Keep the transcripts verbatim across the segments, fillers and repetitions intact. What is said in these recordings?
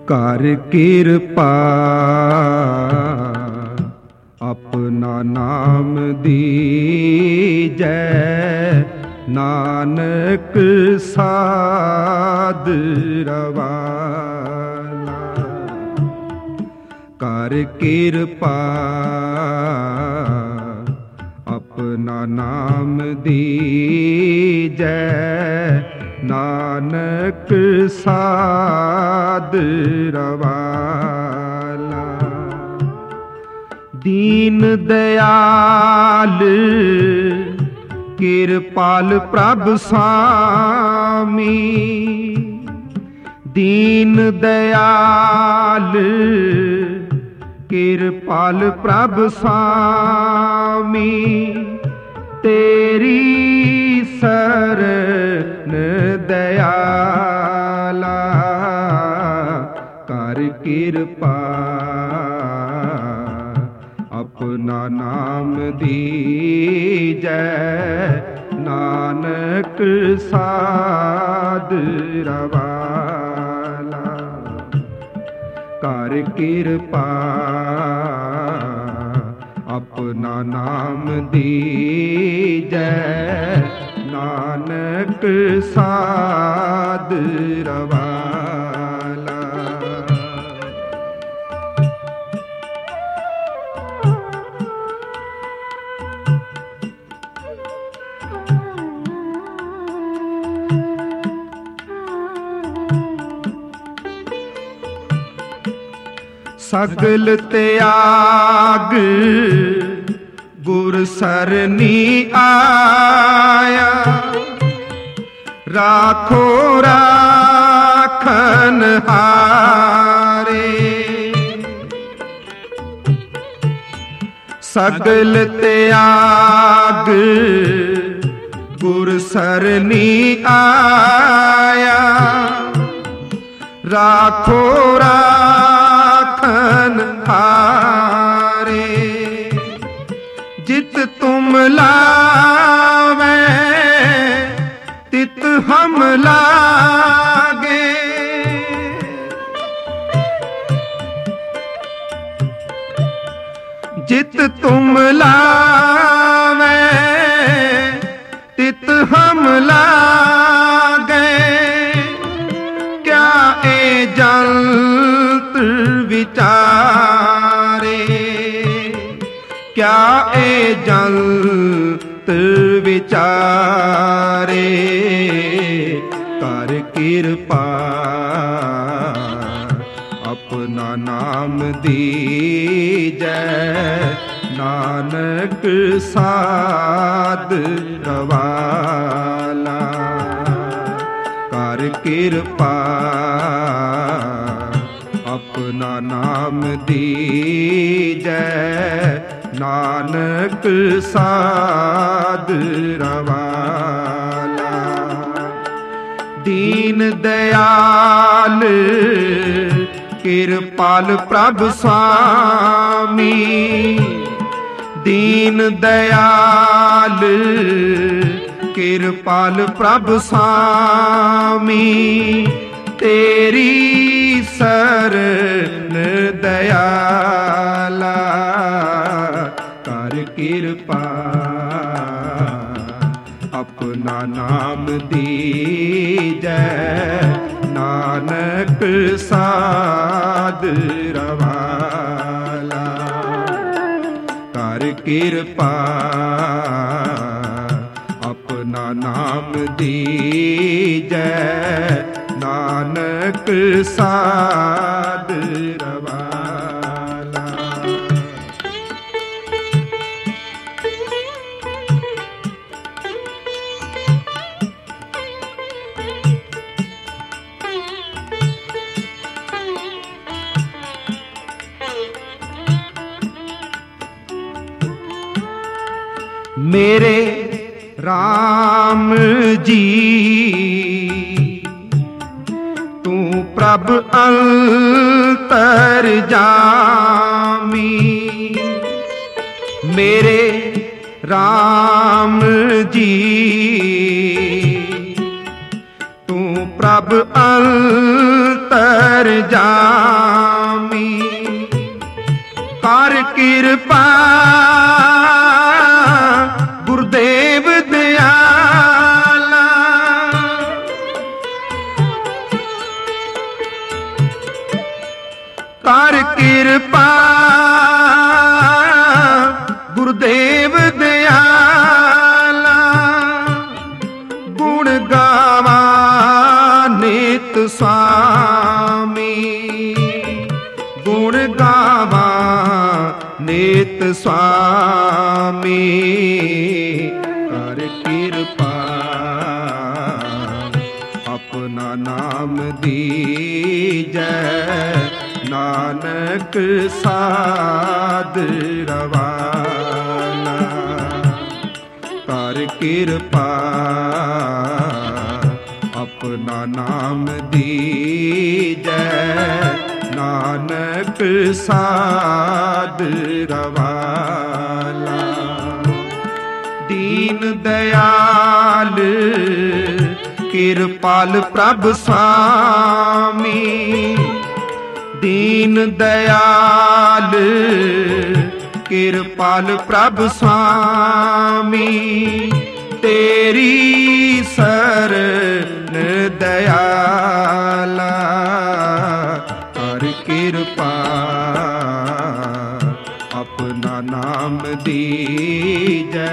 कर कृपा अपना नाम दीजै, नानक साध रवाना। कर कृपा अपना नाम दीजै, नानक साध रवाना। दीन दयाल कृपाल प्रभु स्वामी, दीन दयाल कृपाल प्रभु स्वामी, तेरी शरण दयाला। कर कृपा अपना नाम दीजै, नानक साध रवाला। कर कृपा अपना नाम दीजै, नानक साध रवाला। सगल त्याग गुर सरनी आया, राखो राखन हारे। सगल त्याग गुर सरनी आया, राखो राखन हारे। जित तुम लावे तित हम लागे, जित तुम लावे तित हम लागे। क्या ए जंत विचारे, क्या ए जंत विचारे। कर कृपा अपना नाम दीजै, नानक साध रवाला। कर कृपा अपना नाम दीजै, नानक साध रवाला। दीन दयाल कृपाल प्रभु स्वामी, दीन दयाल कृपाल प्रभु स्वामी, तेरी शरण दयाला। कर कृपा अपना नाम दीजै, नानक साध रवाला। कर कृपा अपना नाम दीजै, नानक साध रवाला। मेरे राम जी तू प्रभ अंतर्यामी, मेरे राम जी तू प्रभ अंतर्यामी। गावा नित स्वामी, गुण गावा नित स्वामी। कर कृपा अपना नाम दीजै, नानक साध रवाला। कर कृपा अपना नाम दीजै, नानक साध रवाला। दीन दयाल कृपाल प्रभ स्वामी, दीन दयाल कृपाल प्रभ स्वामी। तेरी शरण दयाला, कर कृपा अपना नाम दीजै,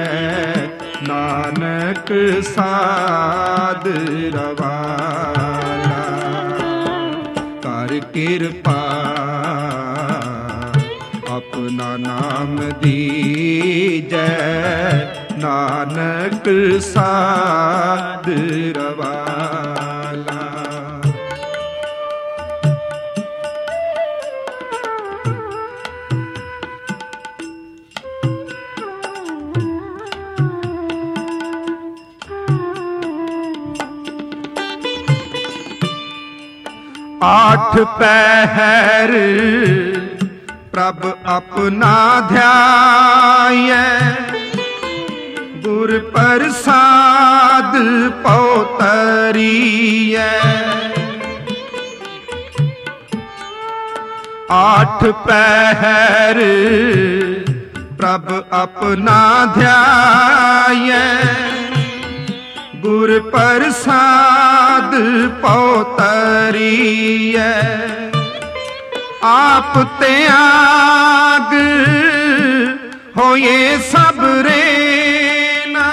नानक साध रवाला। कर कृपा अपना नाम दीजै, नानक साध रवाला। आठ पहर प्रभ अपना ध्यायै, गुर प्रसाद पौतरियै। आठ पहर प्रभ अपना ध्यायै, गुर प्रसाद पौतरियै। आप त्याग होए सब रेना,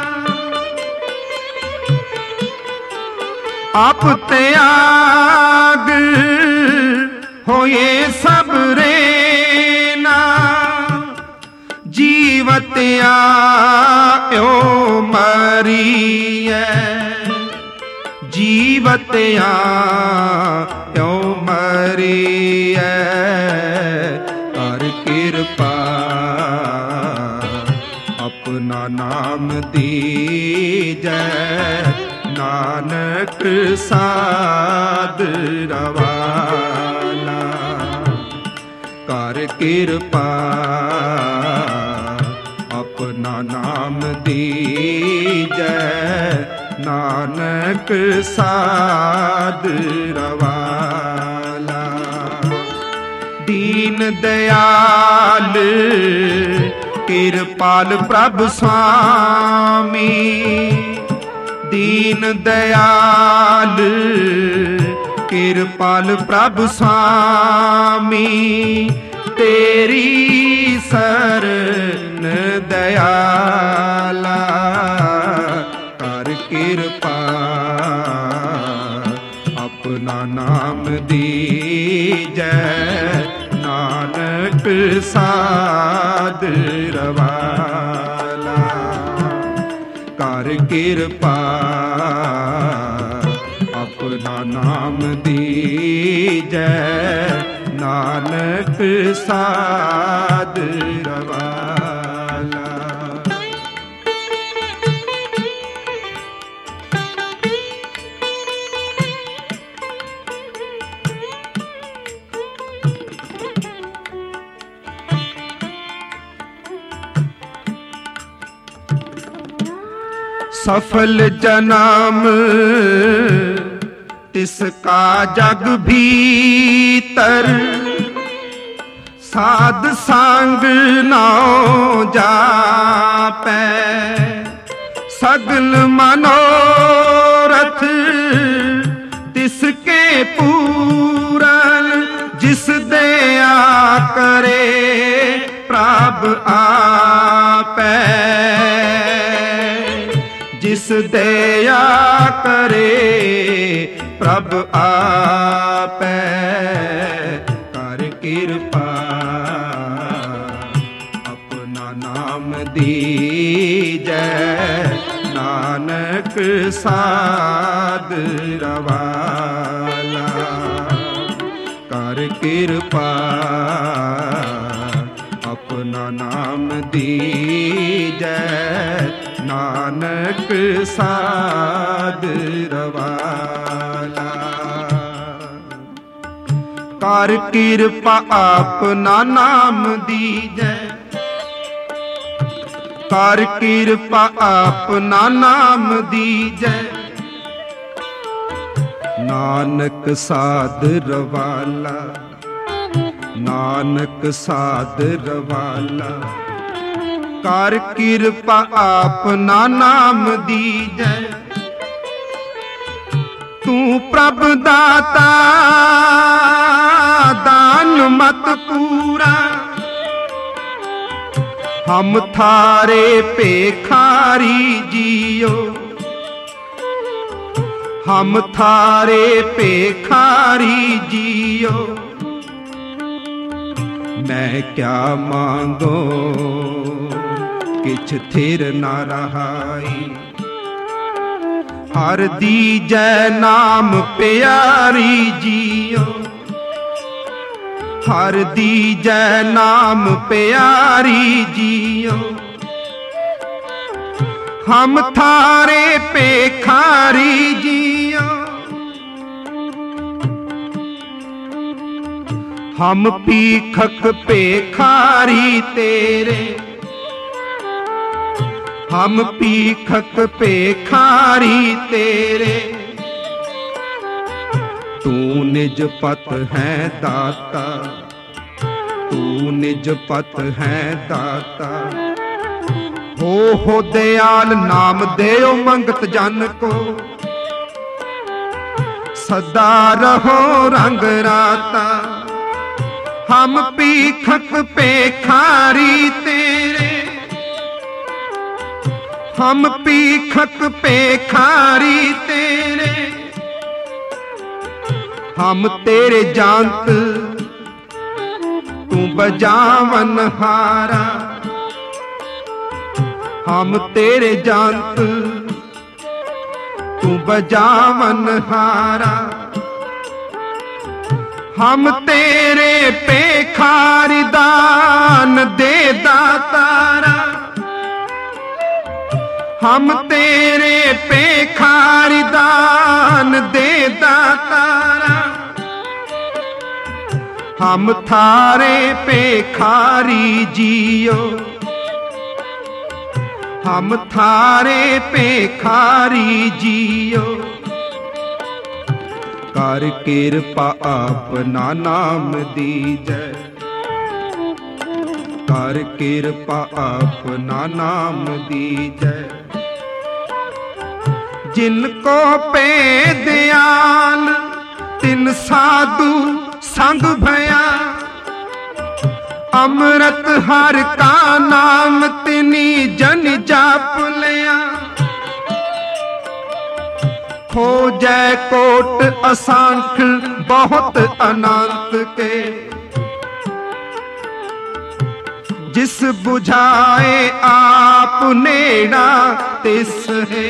आप त्याग होए सब रेना। जीवत आयो मरियै, जीवत आयो मरियै। कर कृपा अपना नाम दीजै, नानक साध रवाला। कर कृपा अपना नाम दीजै, नानक साध रवाला। दीन दयाल कृपाल प्रभ स्वामी, दीन दयाल कृपाल प्रभ स्वामी। तेरी शरण दयाला, कर कृपा अपना नाम दीजै, नानक साध रवाला। कर कृपा अपना नाम दीजै, नानक साध रवाला। सफल जन्म तिसका जग भीतर, साध संग नाउ जापै। सगल मनोरथ तिसके पूरन, जिस दया करे प्रभ आपै। जिस दया करे प्रभ आपै कर कृपा अपना नाम दीजै नानक साध रवाला कर कृपा अपना नाम दीजै नानक साध रवाला कर कृपा अपना नाम दीजै कर कृपा अपना नाम दीजै नानक साध रवाला नानक साध रवाला कर कृपा अपना नाम दीजै तू प्रभ दाता दान मत पूरा हम थारे पेखारी जियो हम थारे पेखारी जियो मैं क्या मांगो किछ थिर न रहाई हर दीजै नाम प्यारी जियो हर दीजै नाम प्यारी जियो हम थारे पेखारी जियो हम पीखक पेखारी तेरे हम पीखक पेखारी तेरे तू निज पत है दाता तू निज पत है दाता हो हो दयाल नाम देओ मंगत जन को सदा रहो रंग राता हम पीखक पेखारी तेरे हम पीखक पेखारी तेरे हम तेरे जानत तू बजावन हारा हम तेरे जानत तू बजावन हारा हम तेरे पेखारी दान दे दातारा हम तेरे पेखारी दान दे दातारा हम थारे पेखारी जियो हम थारे पेखारी जियो कर कृपा अपना नाम दीजै कर कृपा अपना नाम दीजै जिनको पे दयाल तिन साधु संग भया अमृत हर का नाम तिनी जन जाप लिया खोजै कोट असंख बहुत अनंत के जिस बुझाए आप नेड़ा तिस है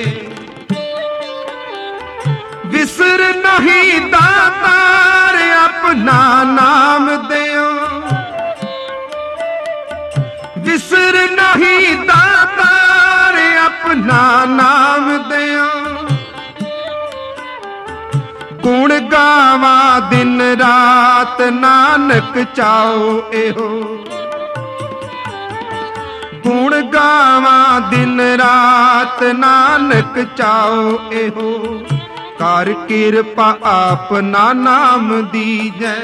विसर नहीं दातार अपना नाम देओ विसर नहीं दातार अपना नाम देओ गुण गावा दिन रात नानक चाओ एहो गुण गावा दिन रात नानक चाओ एहो कर कृपा अपना नाम दीजै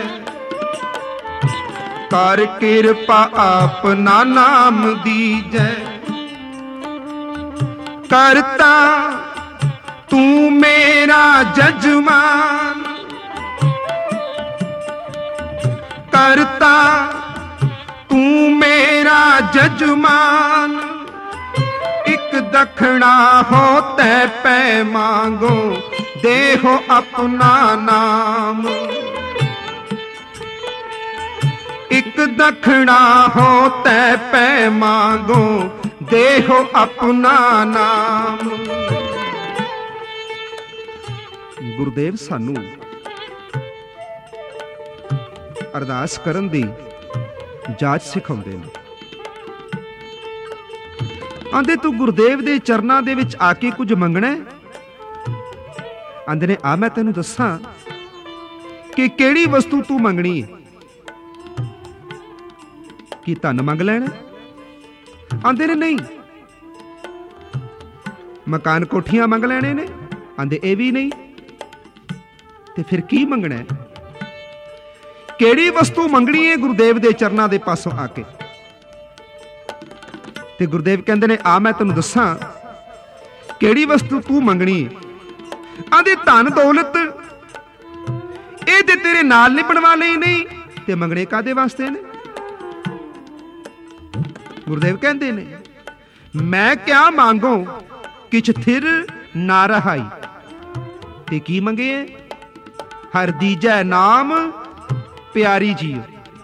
कर कृपा अपना नाम दीजै करता तू मेरा जजमान करता तू मेरा जजमान एक दक्षिणा हो तै पै मांगो, देहो अपना नाम। एक दक्षिणा हो तै पै मांगो, देहो अपना नाम। गुरुदेव सानू अरदास करन दी जाच सिखाउंदे ने। आंदे तू गुरुदेव दे चरनां दे विच आके कुछ मंगना है? आंदे ने आ मैं तैनूं दस्सां कि किहड़ी वस्तु तू मंगनी है। की धन मंग लैना? आंदे ने नहीं। मकान कोठियां मंग लैने ने? आंदे ए भी नहीं। ते फिर की मंगना है? किहड़ी वस्तु मंगनी है गुरुदेव दे चरनां दे पासों आके? ते गुरुदेव कहंदे ने आ मैं तैनूं दस्सां किहड़ी वस्तु तू मंगनी है। आंदे धन दौलत ये ते तेरे नाल निभण वाले ही नहीं, ते मंगने कादे वास्ते ने? गुरुदेव कहंदे ने मैं क्या मांगो किछ थिर ना रहाई। ते की मंगे? हर दीजै नाम प्यारी जीओ।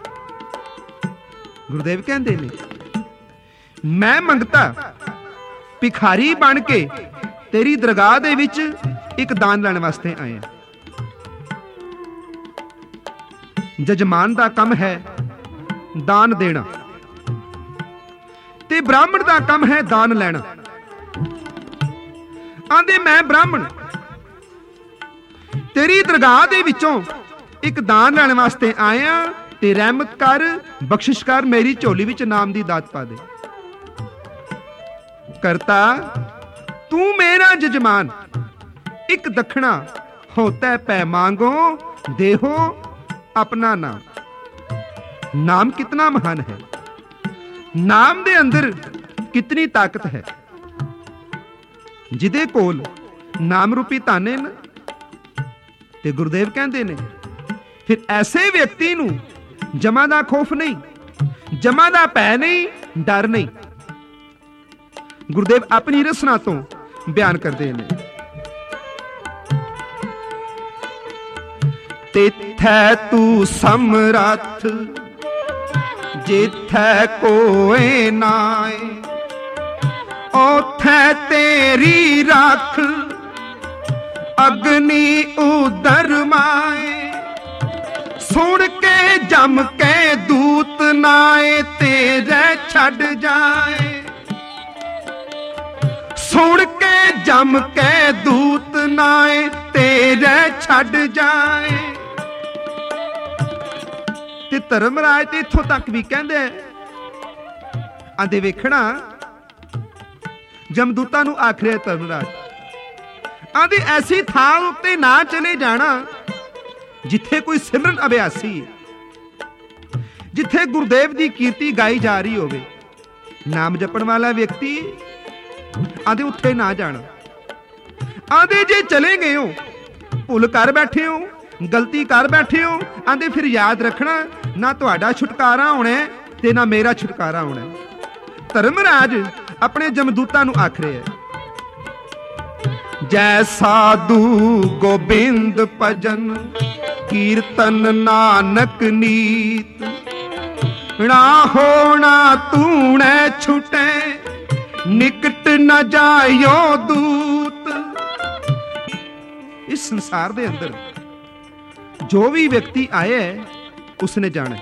गुरुदेव कहंदे ने मैं मंगता भिखारी बन के तेरी दरगाह दे विच एक दान लैण वास्ते आया। जजमान दा काम है दान देना, ते ब्राह्मण दा काम है दान लेना। आंदे मैं ब्राह्मण तेरी दरगाह दे विचों एक दान लैण वास्ते आया, ते रहमत कर, बख्शिश कर, मेरी झोली विच नाम दी दात पा दे। करता तू मेरा जजमान, एक दखना होता पै मांगो, देहो अपना नाम। नाम कितना महान है, नाम दे अंदर कितनी ताकत है। जिदे कोल नाम रूपी धन है ना, ते गुरुदेव कहंदे ने फिर ऐसे व्यक्ति नूं जमा दा खौफ नहीं, जमा दा भै नहीं, डर नहीं। गुरुदेव अपनी रसना तो बयान करते हैं। तिथै तू समरथ जिथै कोई नाए, ओथै तेरी रख अग्नि उदर माए। सुन के जम के दूत नाए, तेरे छड़ जाए। सुन के जम के दूत नाए, तेरे छड़ जाए। ते धर्मराज ते इत्थों तक भी कहंदे आंदे वेखना जमदूतां नूं आखिया धर्मराज आंदी ऐसी थां उत्ते ना चले जाना जिथे कोई सिमरन अभ्यासी है, जिथे गुरुदेव की कीर्ति गाई जा रही होवे, नाम जपण वाला व्यक्ति आंदे उत्थे ना जाना। आंदे जे चले गए हो, भुल कर बैठे हो, गलती कर बैठे हो, आंदे फिर याद रखना ना तुहाडा छुटकारा होना है ते ना मेरा छुटकारा होना है। धर्मराज अपने जमदूतां नूं आख रहे हैं, जै साधु गोबिंद भजन कीर्तन नानक नीत, ना होना तूने छुटे निकट न जायो दूत। इस संसार दे अंदर जो भी व्यक्ति आया है उसने जाना,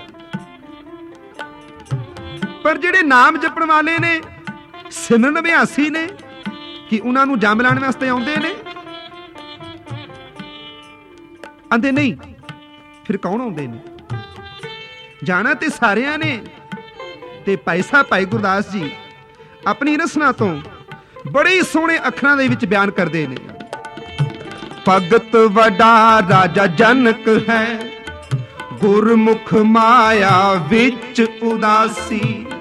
पर जेड़े नाम जपण वाले ने, सिमरन अभ्यासी ने, कि उन्हां नूं जम लैण वास्ते आउंदे ने? आंदे नहीं। फिर कौन आउंदे ने? जाना ते सारियां ने। ते भाई साहब भाई गुरदास जी अपनी रसना तो बड़े सोहणे अखरां दे विच बयान करदे ने, भगत वडा राजा जनक है, गुरमुख माया विच उदासी।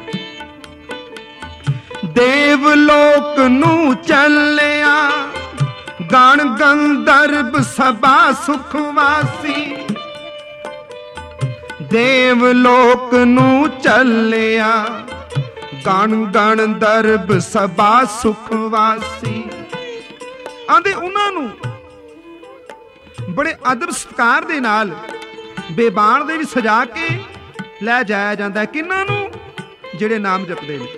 देवलोक नू चलिया गण गंधर्व सभा सुखवासी। देवलोक नू चलिया ਗਣ ਗਣ ਦਰਬ ਸਭਾ ਸੁਖ ਵਾਸੀ। ਆਂਦੇ ਉਹਨਾਂ ਨੂੰ ਬੜੇ ਅਦਬ ਸਤਿਕਾਰ ਦੇ ਨਾਲ ਬੇਬਾਨ ਦੇ ਵਿੱਚ ਸਜਾ ਕੇ ਲੈ ਜਾਇਆ ਜਾਂਦਾ। ਕਿਹਨਾਂ ਨੂੰ? ਜਿਹੜੇ ਨਾਮ ਜਪਦੇ ਨੇ।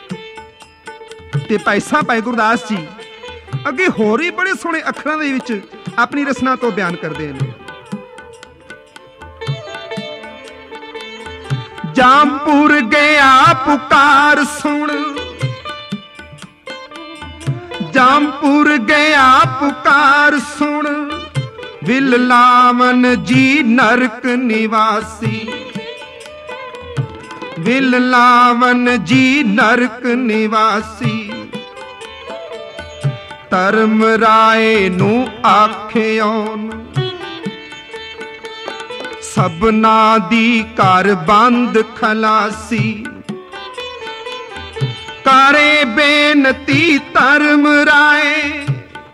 ਤੇ ਭਾਈ ਸਾਹਿਬ ਭਾਈ ਗੁਰਦਾਸ ਜੀ ਅੱਗੇ ਹੋਰ ਹੀ ਬੜੇ ਸੋਹਣੇ ਅੱਖਰਾਂ ਦੇ ਵਿੱਚ ਆਪਣੀ ਰਸਨਾ ਤੋਂ ਬਿਆਨ ਕਰਦੇ ਨੇ। ਜਾਮਪੁਰ ਗਿਆ ਪੁਕਾਰ ਸੁਣ, ਜਾਮਪੁਰ ਗਿਆ ਪੁਕਾਰ ਸੁਣ, ਵਿਲ ਲਾਵਨ ਜੀ ਨਰਕ ਨਿਵਾਸੀ, ਵਿਲ ਲਾਵਨ ਜੀ ਨਰਕ ਨਿਵਾਸੀ। ਧਰਮ ਰਾਏ ਨੂੰ ਆਖਿਓਨ ਸਭਨਾ ਦੀ ਘਰ ਬੰਦ ਖਲਾਸੀ। ਕਰੇ ਬੇਨਤੀ ਧਰਮ ਰਾਏ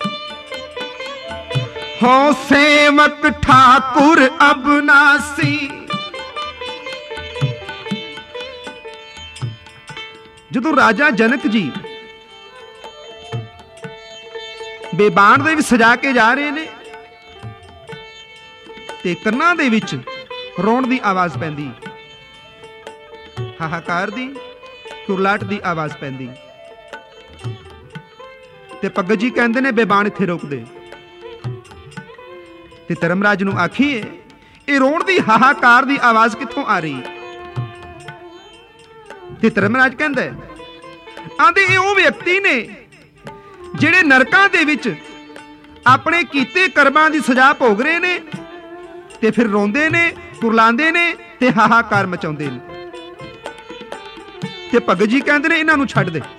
ਹੋ ਸੇਵਕ ਠਾਕੁਰ ਅਬਨਾਸੀ। ਜਦੋਂ ਰਾਜਾ ਜਨਕ ਜੀ ਬੇਬਾਨ ਦੇ ਵਿੱਚ ਸਜਾ ਕੇ ਜਾ ਰਹੇ ਨੇ ਤੇ ਕੰਨਾਂ ਦੇ ਵਿੱਚ ਰੋਣ ਦੀ ਆਵਾਜ਼ ਪੈਂਦੀ, ਹਾਹਾਕਾਰ ਦੀ, ਕੁਰਲਾਟ ਦੀ ਆਵਾਜ਼ ਪੈਂਦੀ। ਤੇ ਭਗਤ ਜੀ ਕਹਿੰਦੇ ਨੇ ਬੇਬਾਨ ਇੱਥੇ ਰੋਕ ਦੇ। ਤੇ ਧਰਮਰਾਜ ਨੂੰ ਆਖੀਏ ਇਹ ਰੋਣ ਦੀ ਹਾਹਾਕਾਰ ਦੀ ਆਵਾਜ਼ ਕਿੱਥੋਂ ਆ ਰਹੀ? ਤੇ ਧਰਮਰਾਜ ਕਹਿੰਦਾ ਆਂਦੇ ਇਹ ਉਹ ਵਿਅਕਤੀ ਨੇ ਜਿਹੜੇ ਨਰਕਾਂ ਦੇ ਵਿੱਚ ਆਪਣੇ ਕੀਤੇ ਕਰਮਾਂ ਦੀ ਸਜ਼ਾ ਭੋਗ ਰਹੇ ਨੇ ਤੇ ਫਿਰ ਰੋਂਦੇ ਨੇ, ਕੁਰਲਾਉਂਦੇ ਨੇ ਤੇ ਹਾਹਾਕਾਰ ਮਚਾਉਂਦੇ ਨੇ। ਤੇ ਭਗਤ ਜੀ ਕਹਿੰਦੇ ਨੇ ਇਹਨਾਂ ਨੂੰ ਛੱਡ ਦੇ।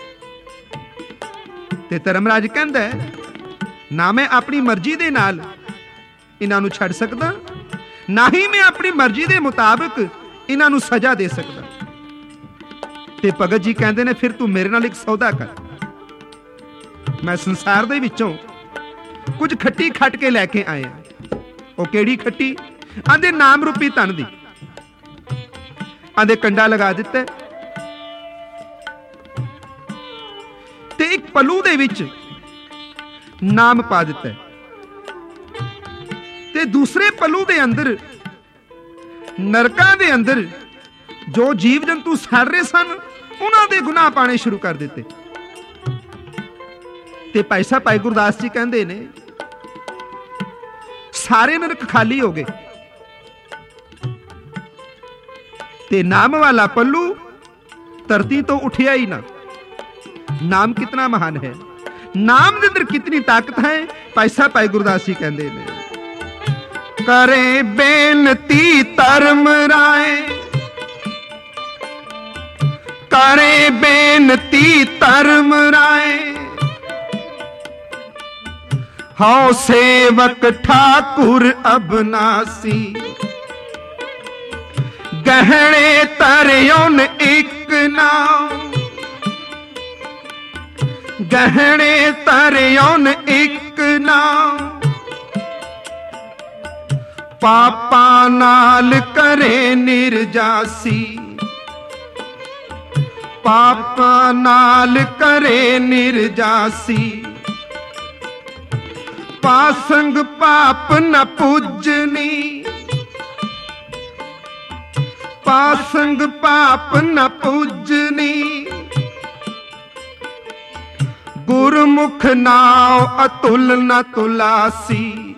ਤੇ ਧਰਮਰਾਜ ਕਹਿੰਦਾ ਨਾ ਮੈਂ ਆਪਣੀ ਮਰਜ਼ੀ ਦੇ ਨਾਲ ਇਹਨਾਂ ਨੂੰ ਛੱਡ ਸਕਦਾ, ਨਾ ਹੀ ਮੈਂ ਆਪਣੀ ਮਰਜ਼ੀ ਦੇ ਮੁਤਾਬਕ ਇਹਨਾਂ ਨੂੰ ਸਜ਼ਾ ਦੇ ਸਕਦਾ। ਤੇ ਭਗਤ ਜੀ ਕਹਿੰਦੇ ਨੇ ਫਿਰ ਤੂੰ ਮੇਰੇ ਨਾਲ ਇੱਕ ਸੌਦਾ ਕਰ। ਮੈਂ ਸੰਸਾਰ ਦੇ ਵਿੱਚੋਂ ਕੁਝ ਖੱਟੀ ਖੱਟ ਕੇ ਲੈ ਕੇ ਆਇਆ। ਉਹ ਕਿਹੜੀ ਖੱਟੀ? ਆਂਦੇ ਨਾਮ ਰੂਪੀ ਧਨ ਦੀ। ਆਂਦੇ ਕੰਡਾ ਲਗਾ ਦਿੱਤਾ ਤੇ ਇੱਕ ਪੱਲੂ ਦੇ ਵਿੱਚ ਨਾਮ ਪਾ ਦਿੱਤਾ ਤੇ ਦੂਸਰੇ ਪੱਲੂ ਦੇ ਅੰਦਰ ਨਰਕਾਂ ਦੇ ਅੰਦਰ ਜੋ ਜੀਵ ਜੰਤੂ ਸੜ ਰਹੇ ਸਨ ਉਹਨਾਂ ਦੇ ਗੁਨਾਹ ਪਾਣੇ ਸ਼ੁਰੂ ਕਰ ਦਿੱਤੇ। ਤੇ ਭਾਈ ਸਾਹਿਬ ਭਾਈ ਗੁਰਦਾਸ ਜੀ ਕਹਿੰਦੇ ਨੇ ਸਾਰੇ ਨਰਕ ਖਾਲੀ ਹੋ ਗਏ ਤੇ ਨਾਮ ਵਾਲਾ ਪੱਲੂ ਧਰਤੀ ਤੋਂ ਉੱਠਿਆ ਹੀ ਨਾ। ਨਾਮ ਕਿਤਨਾ ਮਹਾਨ ਹੈ, ਨਾਮ ਦੇ ਅੰਦਰ ਕਿਤਨੀ ਤਾਕਤ ਹੈ। ਭਾਈ ਸਾਹਿਬ ਭਾਈ ਗੁਰਦਾਸ ਜੀ ਕਹਿੰਦੇ ਨੇ ਕਰੇ ਬੇਨਤੀ ਧਰਮ ਰਾਏ, ਕਰੇ ਬੇਨਤੀ ਧਰਮ ਰਾਏ ਹਉ ਸੇਵਕ ਠਾਕੁਰ ਅਬਨਾਸੀ। ਗਹਿਣੇ ਤਰਿਓਨ ਇੱਕ ਨਾਮ, ਗਹਿਣੇ ਤਰਿਓਨ ਇੱਕ ਨਾਮ, ਪਾਪਾਂ ਨਾਲ ਕਰੇ ਨਿਰਜਾਸੀ, ਪਾਪਾਂ ਨਾਲ ਕਰੇ ਨਿਰਜਾਸੀ। ਪਾਸੰਗ ਪਾਪ ਨ ਪੂਜਨੀ, ਪਾਸੰਗ ਪਾਪ ਨ ਪੂਜਨੀ। ਗੁਰਮੁਖ ਨਾਉ ਅਤੁਲ ਨ ਤੁਲਾਸੀ,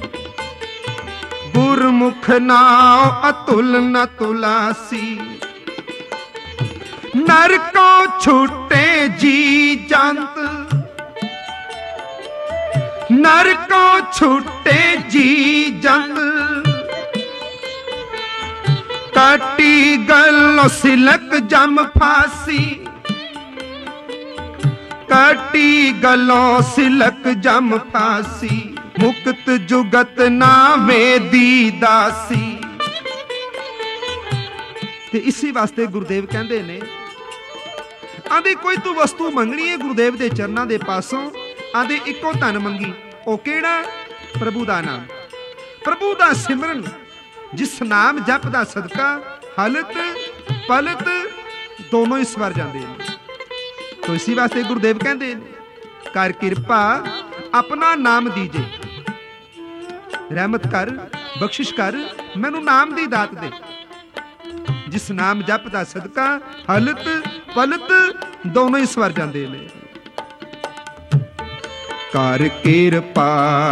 ਗੁਰਮੁਖ ਨਾਉ ਅਤੁਲ ਨ ਤੁਲਾਸੀ। ਨਰਕੋਂ ਛੁੱਟੇ ਜੀ ਜੰਤ, ਨਰਕੋਂ ਛੁੱਟੇ ਜੀ ਜੰਤ। ਕਾਟੀ ਗਲੋਂ ਸਿਲਕ ਜਮ ਫਾਸੀ, ਕਾਟੀ ਗਲੋਂ ਸਿਲਕ ਜਮ ਫਾਸੀ। ਮੁਕਤ ਜੁਗਤ ਨਾ ਵੇਦੀ ਦਾਸੀ। ਤੇ ਇਸੇ ਵਾਸਤੇ ਗੁਰਦੇਵ ਕਹਿੰਦੇ ਨੇ ਆਂਦੇ ਕੋਈ ਤੂੰ ਵਸਤੂ ਮੰਗਣੀ ਹੈ ਗੁਰਦੇਵ ਦੇ ਚਰਨਾਂ ਦੇ ਪਾਸੋਂ, ਆਂਦੇ ਇੱਕੋ ਧਨ ਮੰਗੀ। ਉਹ ਕਿਹੜਾ? ਪ੍ਰਭੂ ਦਾ ਨਾਮ, ਪ੍ਰਭੂ ਦਾ ਸਿਮਰਨ। ਜਿਸ ਨਾਮ ਜਪ ਦਾ ਸਦਕਾ ਹਲਤ ਪਲਤ दोनों ही सवर जाते हैं। तो इसी वास्ते गुरुदेव कहते हैं, कर किरपा अपना नाम दीजे, रहमत कर बख्शिश कर मैनू नाम दी दात दे। जिस नाम जपदा सदका हलत पलत दोनों ही सवर जाते हैं। कर किरपा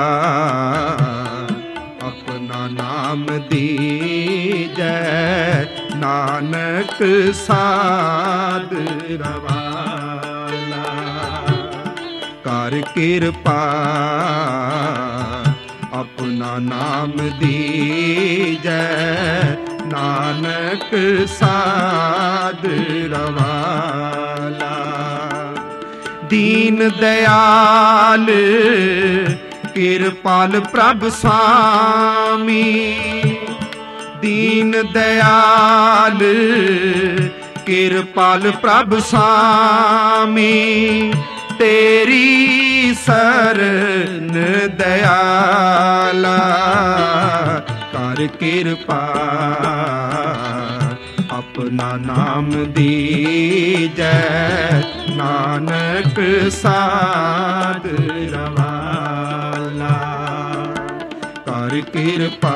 अपना नाम दीजै, नानक साध रवाला। कर किरपा अपना नाम दीजै, नानक साध रवाला। दीन दयाल किरपाल प्रभ स्वामी, दीन दयाल किरपाल प्रभ स्वामी। तेरी शरण दयाला, कर किरपा अपना नाम दीजै, नानक साध रवाला। कर किरपा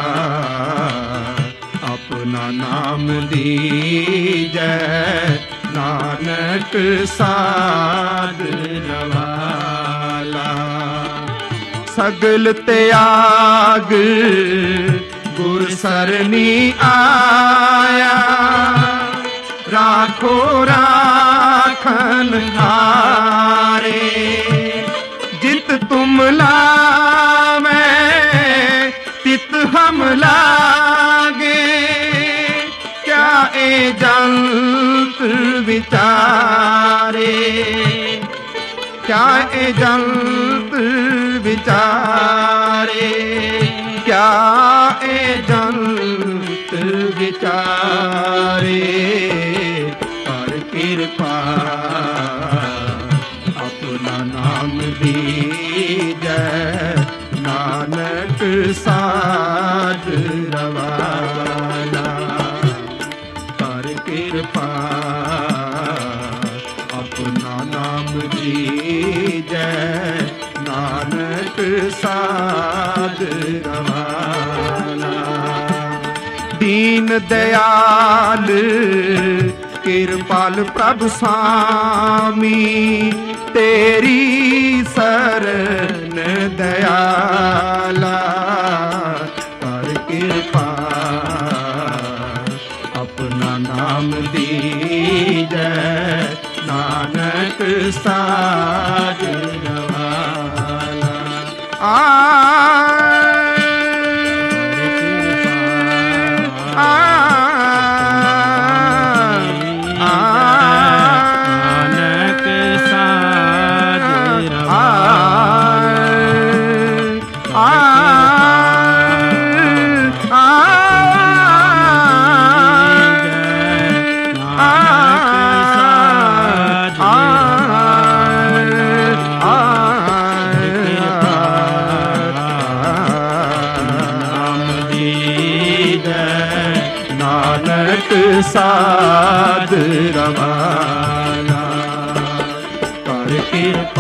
अपना नाम दीजै, नानक साध रवाला। सगल त्याग गुर सरनी आया, राखो राखन हारे। जित तुम लावे तित हम लागे, क्या ए जंत विचारे, क्या ए जंत विचारे, क्या ए जंत विचारे। कर किरपा अपना नाम दीजै, नानक साध रवाला। कर किरपा अपना नाम दीजै, नानक साध रवाला। दीन दयाल किरपाल प्रभ स्वामी, तेरी शरण दयाला। कर किरपा अपना नाम दीजै, नानक साध रवाला। आ नानक साध रवाला। कर किरपा